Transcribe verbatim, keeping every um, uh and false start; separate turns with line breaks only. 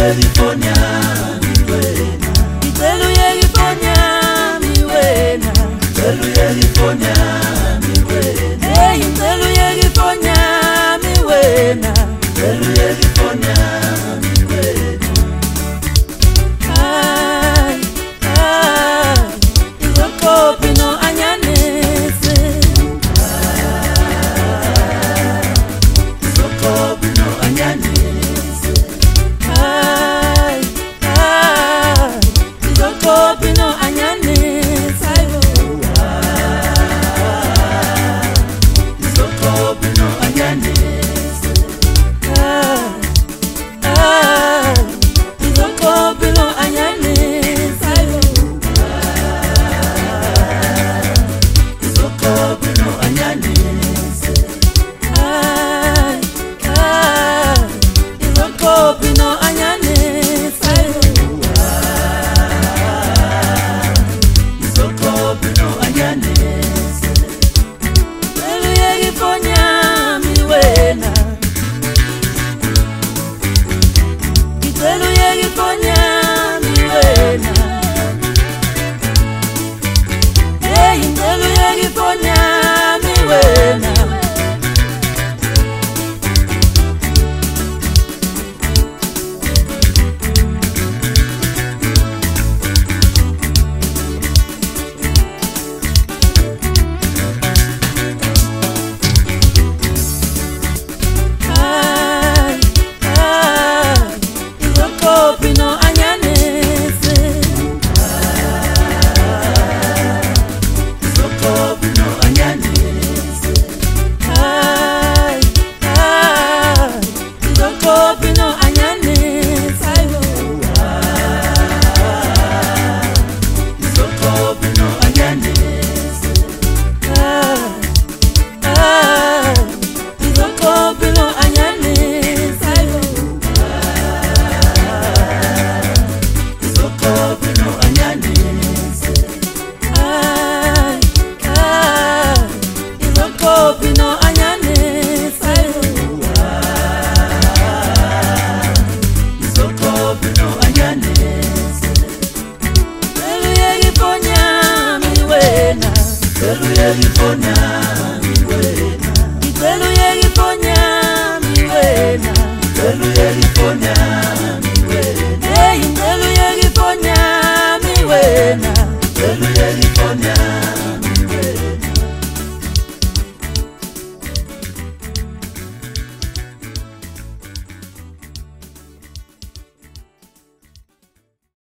California, mi buena.
Itelu California, mi buena.
Itelu California, mi buena.
Hey, Itelu California, mi buena.
Itelu California, mi buena.
Ay, ay, izoko pino anyanese.
Izoko pino anyanese.
Ay, ay, izoko pino anyanese.
Izoko pino anyanese.
Ay, ay, izoko pino anyanese.
Izoko pino anyanese.
Ay, ay, izoko pino anyanese.
Izoko pino anyanese.
Itelu California, mi buena. Itelu California, mi buena. Hey, Itelu California, mi buena. Ay, ay, izoko pino anyanese.
Izoko pino anyanese.
Ay, ay, izoko pino anyanese.
Izoko pino anyanese.
Ay, ay, izoko pino anyanese.
Izoko pino anyanese.
Ay, ay, izoko pino anyanese.
Izoko pino anyanese.
Itelu California, mi buena.
Itelu California,